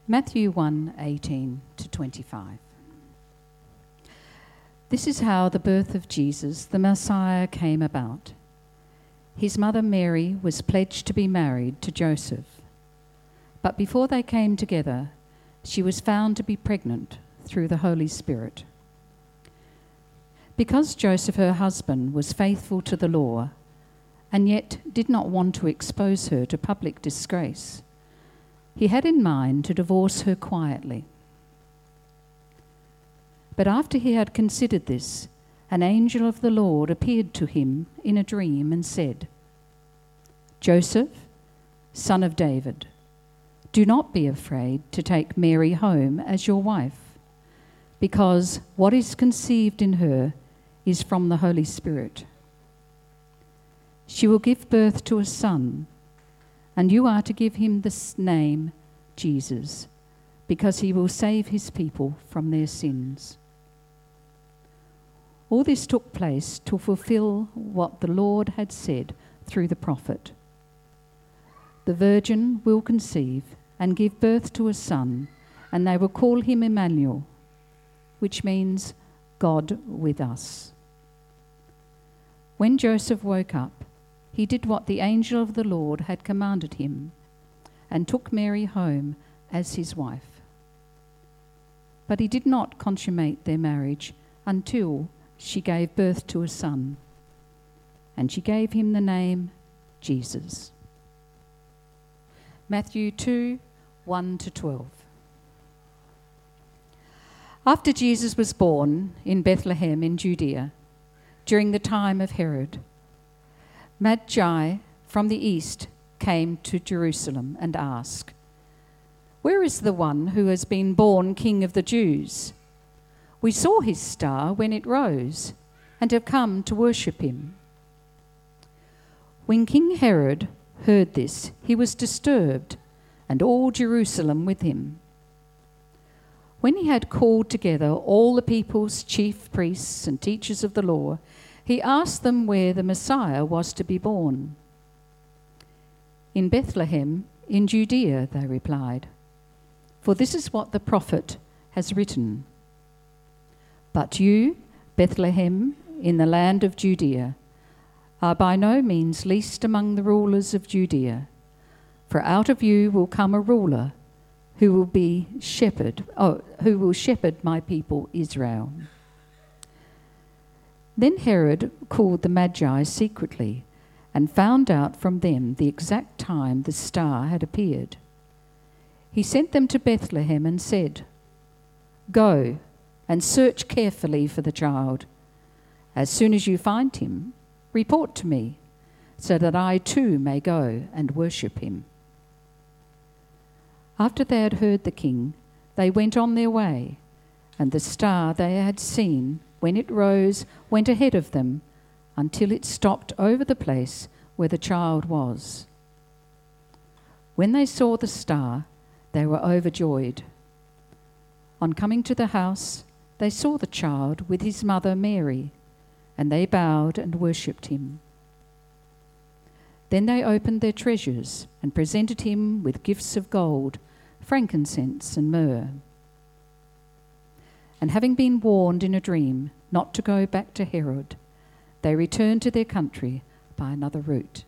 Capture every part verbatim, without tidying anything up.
Matthew one eighteen to twenty-five. This is how the birth of Jesus, the Messiah, came about. His mother Mary was pledged to be married to Joseph, but before they came together, she was found to be pregnant through the Holy Spirit. Because Joseph, her husband, was faithful to the law and yet did not want to expose her to public disgrace, he had in mind to divorce her quietly. But after he had considered this, an angel of the Lord appeared to him in a dream and said, "Joseph, son of David, do not be afraid to take Mary home as your wife, because what is conceived in her is from the Holy Spirit. She will give birth to a son, and you are to give him the name Jesus, because he will save his people from their sins." All this took place to fulfill what the Lord had said through the prophet. The virgin will conceive and give birth to a son, and they will call him Emmanuel, which means God with us. When Joseph woke up, he did what the angel of the Lord had commanded him, and took Mary home as his wife. But he did not consummate their marriage until she gave birth to a son, and she gave him the name Jesus. Matthew two, one to twelve. After Jesus was born in Bethlehem in Judea, during the time of Herod, Magi from the east came to Jerusalem and asked, "Where is the one who has been born King of the Jews? We saw his star when it rose and have come to worship him." When King Herod heard this, he was disturbed, and all Jerusalem with him. When he had called together all the people's chief priests and teachers of the law, he asked them where the Messiah was to be born. "In Bethlehem, in Judea," they replied, "for this is what the prophet has written. But you, Bethlehem, in the land of Judea, are by no means least among the rulers of Judea, for out of you will come a ruler who will be shepherd, oh, who will shepherd my people Israel." Then Herod called the Magi secretly and found out from them the exact time the star had appeared. He sent them to Bethlehem and said, "Go and search carefully for the child. As soon as you find him, report to me, so that I too may go and worship him." After they had heard the king, they went on their way, and the star they had seen, when it rose, went ahead of them until it stopped over the place where the child was. When they saw the star, they were overjoyed. On coming to the house, they saw the child with his mother Mary, and they bowed and worshipped him. Then they opened their treasures and presented him with gifts of gold, frankincense and myrrh. And having been warned in a dream not to go back to Herod, they returned to their country by another route.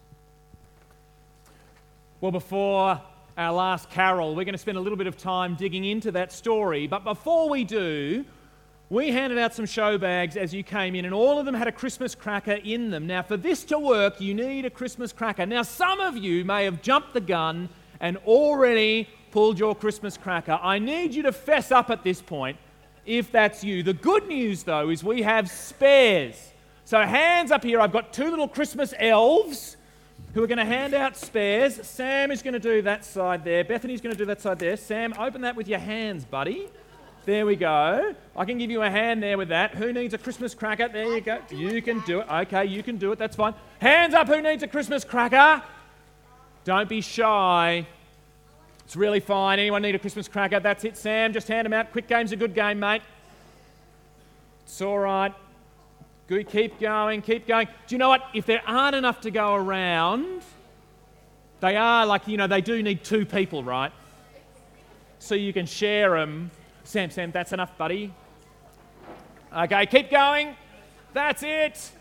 Well, before our last carol, we're going to spend a little bit of time digging into that story. But before we do, we handed out some show bags as you came in, and all of them had a Christmas cracker in them. Now, for this to work, you need a Christmas cracker. Now, some of you may have jumped the gun and already pulled your Christmas cracker. I need you to fess up at this point if that's you. The good news, though, is we have spares. So hands up here. I've got two little Christmas elves who are going to hand out spares. Sam is going to do that side there. Bethany's going to do that side there. Sam, open that with your hands, buddy. There we go. I can give you a hand there with that. Who needs a Christmas cracker? There you go. You can do it. Okay, you can do it. That's fine. Hands up who needs a Christmas cracker. Don't be shy. It's really fine. Anyone need a Christmas cracker? That's it, Sam. Just hand them out. Quick game's a good game, mate. It's all right. Good. Keep going. Keep going. Do you know what? If there aren't enough to go around, they are like, you know, they do need two people, right? so you can share them. Sam, Sam, that's enough, buddy. Okay, keep going. That's it.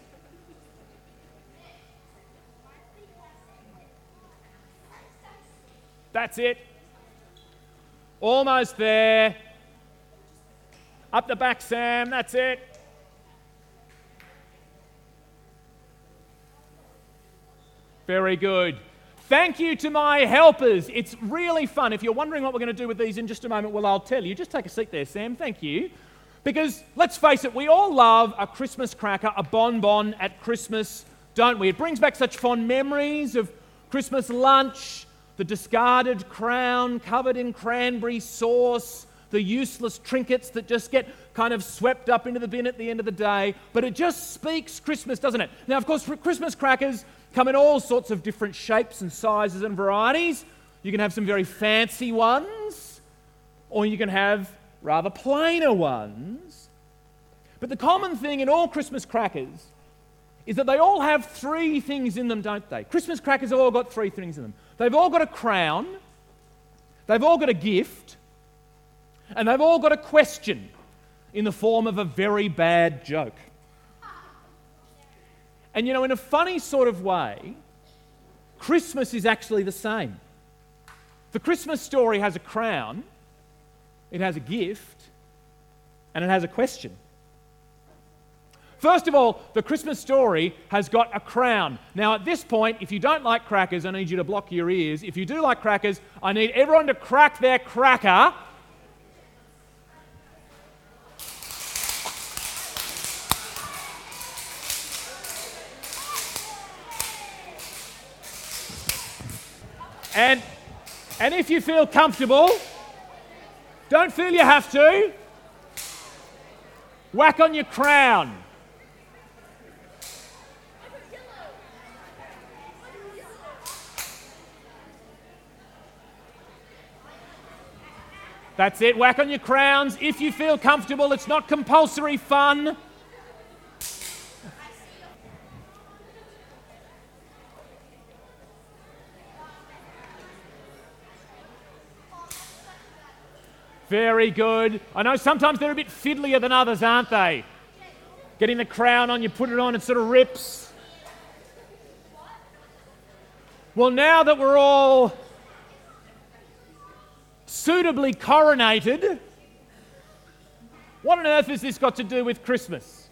That's it. Almost there. Up the back, Sam. That's it. Very good. Thank you to my helpers. It's really fun. If you're wondering what we're going to do with these in just a moment, well, I'll tell you. Just take a seat there, Sam. Thank you. Because, let's face it, we all love a Christmas cracker, a bonbon at Christmas, don't we? It brings back such fond memories of Christmas lunch, the discarded crown covered in cranberry sauce, the useless trinkets that just get kind of swept up into the bin at the end of the day. But it just speaks Christmas, doesn't it? Now, of course, Christmas crackers come in all sorts of different shapes and sizes and varieties. You can have some very fancy ones, or you can have rather plainer ones. But the common thing in all Christmas crackers is that they all have three things in them, don't they? Christmas crackers have all got three things in them. They've all got a crown, they've all got a gift, and they've all got a question in the form of a very bad joke. And you know, in a funny sort of way, Christmas is actually the same. The Christmas story has a crown, it has a gift, and it has a question. First of all, the Christmas story has got a crown. Now, at this point, if you don't like crackers, I need you to block your ears. If you do like crackers, I need everyone to crack their cracker. And, and if you feel comfortable, don't feel you have to, whack on your crown. That's it, whack on your crowns. If you feel comfortable, it's not compulsory fun. Very good. I know sometimes they're a bit fiddlier than others, aren't they? Getting the crown on, you put it on, it sort of rips. Well, now that we're all suitably coronated, what on earth has this got to do with Christmas?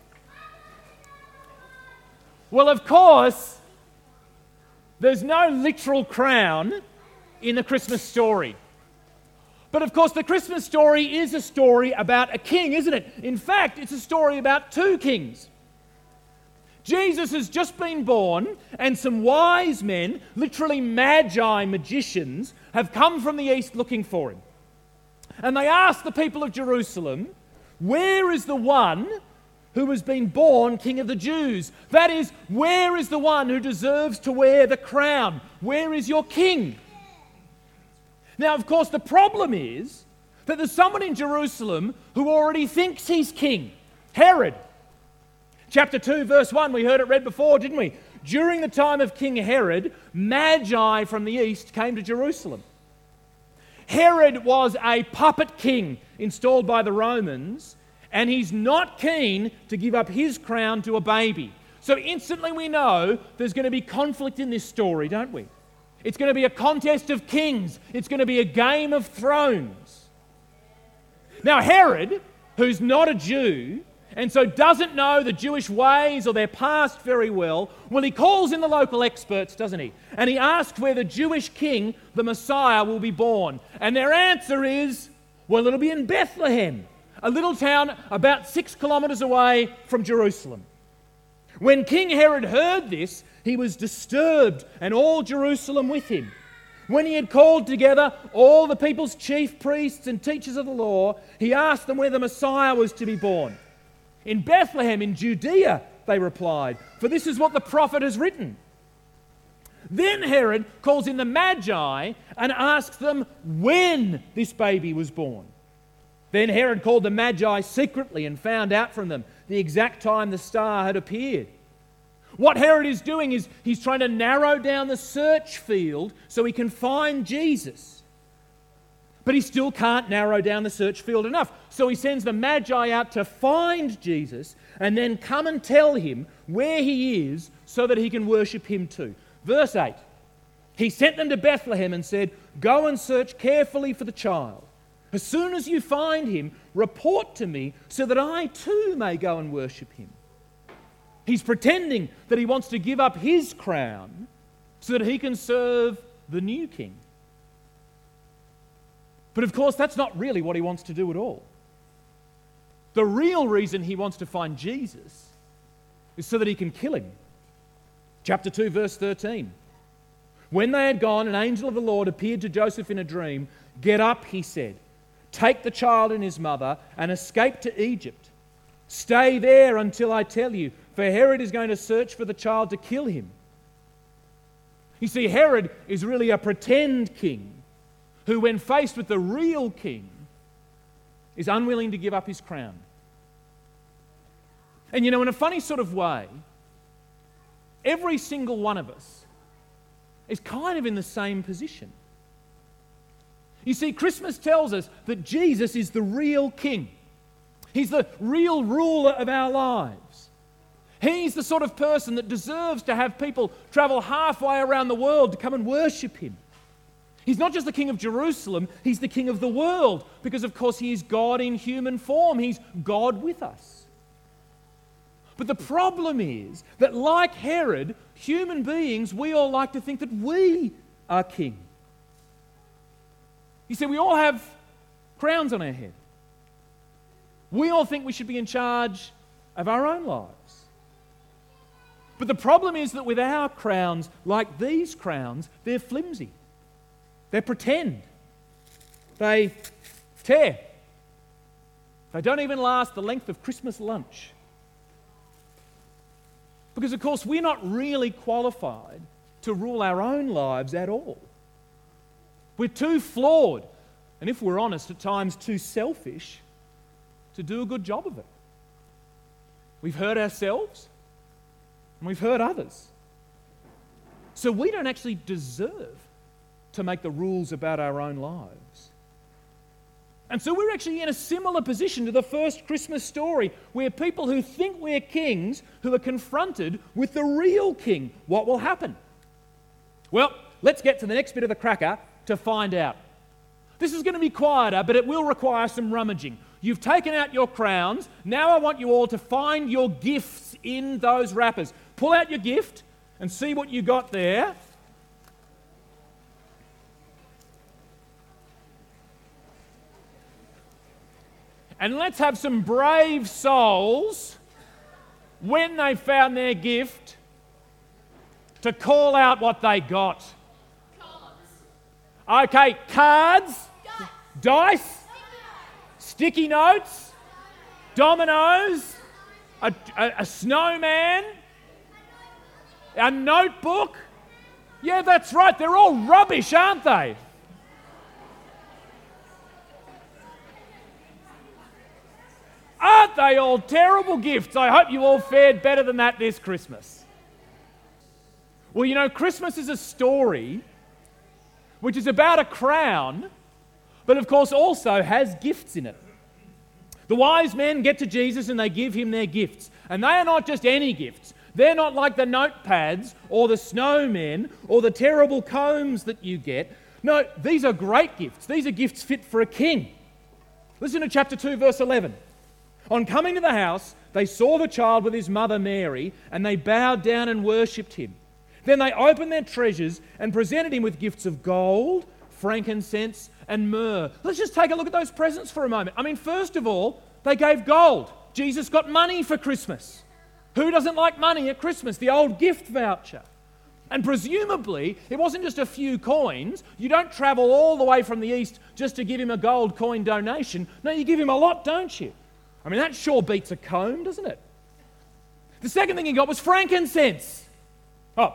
Well, of course, there's no literal crown in the Christmas story. But of course, the Christmas story is a story about a king, isn't it? In fact, it's a story about two kings. Jesus has just been born, and some wise men, literally magi magicians, have come from the east looking for him. And they ask the people of Jerusalem, where is the one who has been born King of the Jews? That is, where is the one who deserves to wear the crown? Where is your king? Now, of course, the problem is that there's someone in Jerusalem who already thinks he's king, Herod. Chapter two, verse one, we heard it read before, didn't we? During the time of King Herod, magi from the east came to Jerusalem. Herod was a puppet king installed by the Romans, and he's not keen to give up his crown to a baby. So instantly we know there's going to be conflict in this story, don't we? It's going to be a contest of kings. It's going to be a game of thrones. Now, Herod, who's not a Jew, and so doesn't know the Jewish ways or their past very well, well, he calls in the local experts, doesn't he? And he asks where the Jewish king, the Messiah, will be born. And their answer is, well, it'll be in Bethlehem, a little town about six kilometres away from Jerusalem. When King Herod heard this, he was disturbed, and all Jerusalem with him. When he had called together all the people's chief priests and teachers of the law, he asked them where the Messiah was to be born. In Bethlehem, in Judea, they replied, for this is what the prophet has written. Then Herod calls in the Magi and asks them when this baby was born. Then Herod called the Magi secretly and found out from them the exact time the star had appeared. What Herod is doing is he's trying to narrow down the search field so he can find Jesus. But he still can't narrow down the search field enough. So he sends the Magi out to find Jesus and then come and tell him where he is so that he can worship him too. Verse eight, he sent them to Bethlehem and said, "Go and search carefully for the child. As soon as you find him, report to me so that I too may go and worship him." He's pretending that he wants to give up his crown so that he can serve the new king. But of course, that's not really what he wants to do at all. The real reason he wants to find Jesus is so that he can kill him. Chapter two, verse thirteen. When they had gone, an angel of the Lord appeared to Joseph in a dream. "Get up," he said, "take the child and his mother and escape to Egypt. Stay there until I tell you, for Herod is going to search for the child to kill him." You see, Herod is really a pretend king who, when faced with the real king, is unwilling to give up his crown. And you know, in a funny sort of way, every single one of us is kind of in the same position. You see, Christmas tells us that Jesus is the real king. He's the real ruler of our lives. He's the sort of person that deserves to have people travel halfway around the world to come and worship him. He's not just the king of Jerusalem, he's the king of the world, because of course he is God in human form. He's God with us. But the problem is that, like Herod, human beings, we all like to think that we are king. You see, we all have crowns on our head. We all think we should be in charge of our own lives. But the problem is that with our crowns, like these crowns, they're flimsy. They pretend. They tear. They don't even last the length of Christmas lunch. Because, of course, we're not really qualified to rule our own lives at all. We're too flawed, and if we're honest, at times too selfish to do a good job of it. We've hurt ourselves, and we've hurt others. So we don't actually deserve to make the rules about our own lives. And so we're actually in a similar position to the first Christmas story, where people who think we're kings, who are confronted with the real king. What will happen? Well, let's get to the next bit of the cracker to find out. This is going to be quieter, but it will require some rummaging. You've taken out your crowns. Now I want you all to find your gifts in those wrappers. Pull out your gift and see what you got there. And let's have some brave souls, when they found their gift, to call out what they got. Cards. Okay, cards, dice, dice sticky notes, dominoes, a, a, a snowman, a notebook. Yeah, that's right, they're all rubbish, aren't they? Aren't they all terrible gifts? I hope you all fared better than that this Christmas. Well, you know, Christmas is a story which is about a crown, but of course also has gifts in it. The wise men get to Jesus and they give him their gifts. And they are not just any gifts. They're not like the notepads or the snowmen or the terrible combs that you get. No, these are great gifts. These are gifts fit for a king. Listen to chapter two, verse eleven. On coming to the house, they saw the child with his mother Mary, and they bowed down and worshipped him. Then they opened their treasures and presented him with gifts of gold, frankincense, and myrrh. Let's just take a look at those presents for a moment. I mean, first of all, they gave gold. Jesus got money for Christmas. Who doesn't like money at Christmas? The old gift voucher. And presumably, it wasn't just a few coins. You don't travel all the way from the east just to give him a gold coin donation. No, you give him a lot, don't you? I mean, that sure beats a comb, doesn't it? The second thing he got was frankincense. Oh.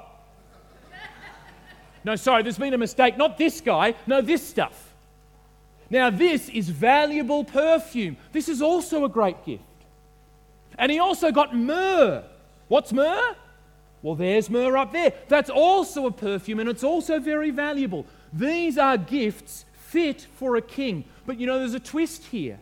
No, sorry, there's been a mistake. Not this guy. No, this stuff. Now, this is valuable perfume. This is also a great gift. And he also got myrrh. What's myrrh? Well, there's myrrh up there. That's also a perfume, and it's also very valuable. These are gifts fit for a king. But you know, there's a twist here.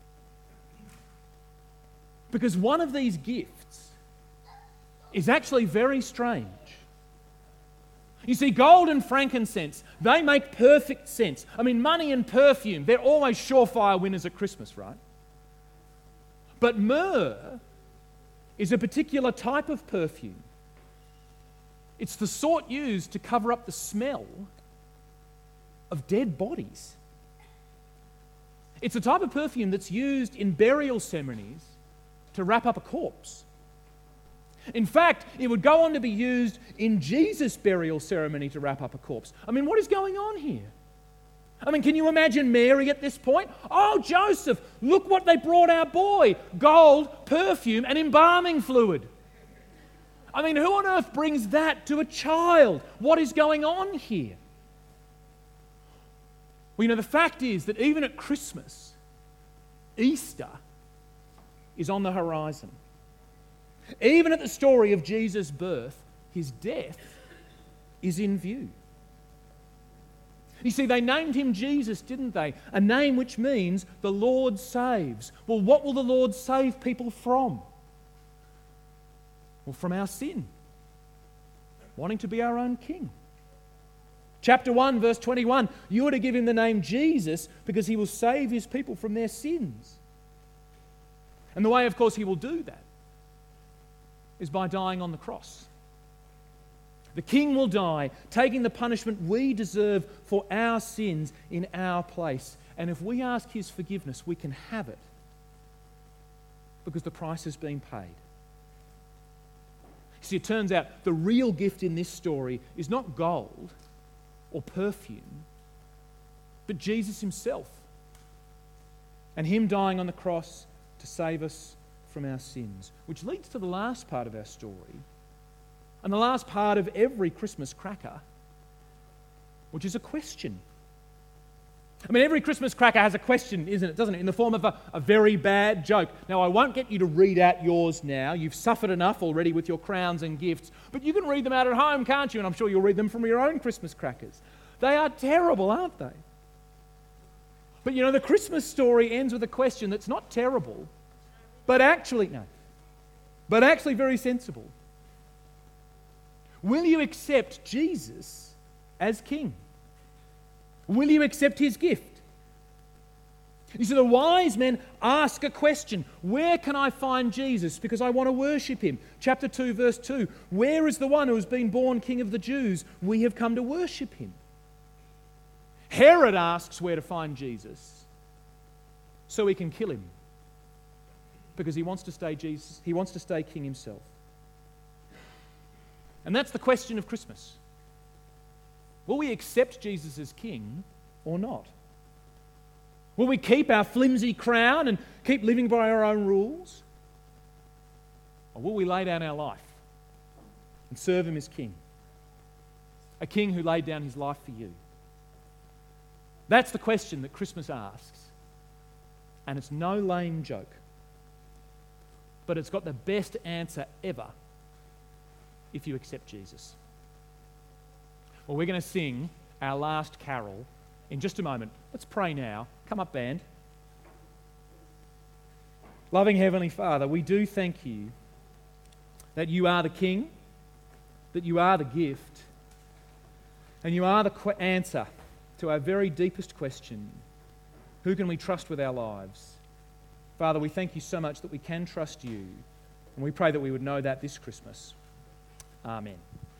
Because one of these gifts is actually very strange. You see, gold and frankincense, they make perfect sense. I mean, money and perfume, they're always surefire winners at Christmas, right? But myrrh is a particular type of perfume. It's the sort used to cover up the smell of dead bodies. It's a type of perfume that's used in burial ceremonies to wrap up a corpse. In fact, it would go on to be used in Jesus' burial ceremony to wrap up a corpse. I mean, what is going on here? I mean, can you imagine Mary at this point? Oh, Joseph, look what they brought our boy. Gold, perfume, and embalming fluid. I mean, who on earth brings that to a child? What is going on here? Well, you know, the fact is that even at Christmas, Easter is on the horizon. Even at the story of Jesus' birth, his death is in view. You see, they named him Jesus, didn't they? A name which means the Lord saves. Well, what will the Lord save people from? Well, from our sin. Wanting to be our own king. Chapter one, verse twenty-one, you are to give him the name Jesus because he will save his people from their sins. And the way, of course, he will do that is by dying on the cross. The king will die, taking the punishment we deserve for our sins in our place. And if we ask his forgiveness, we can have it because the price has been paid. See, it turns out the real gift in this story is not gold or perfume, but Jesus himself and him dying on the cross to save us from our sins, which leads to the last part of our story and the last part of every Christmas cracker, which is a question. I mean, every Christmas cracker has a question, isn't it, doesn't it, in the form of a, a very bad joke. Now, I won't get you to read out yours now. You've suffered enough already with your crowns and gifts, but you can read them out at home, can't you? And I'm sure you'll read them from your own Christmas crackers. They are terrible, aren't they? But you know, the Christmas story ends with a question that's not terrible, but actually, no, but actually very sensible. Will you accept Jesus as king? Will you accept his gift? You see, the wise men ask a question. Where can I find Jesus? Because I want to worship him. Chapter two, verse two. Where is the one who has been born King of the Jews? We have come to worship him. Herod asks where to find Jesus so he can kill him because he wants to stay Jesus. He wants to stay king himself. And that's the question of Christmas. Will we accept Jesus as king or not? Will we keep our flimsy crown and keep living by our own rules? Or will we lay down our life and serve him as king? A king who laid down his life for you. That's the question that Christmas asks. And it's no lame joke. But it's got the best answer ever if you accept Jesus. Well, we're going to sing our last carol in just a moment. Let's pray now. Come up, band. Loving Heavenly Father, we do thank you that you are the King, that you are the gift, and you are the qu- answer to our very deepest question. Who can we trust with our lives? Father, we thank you so much that we can trust you, and we pray that we would know that this Christmas. Amen.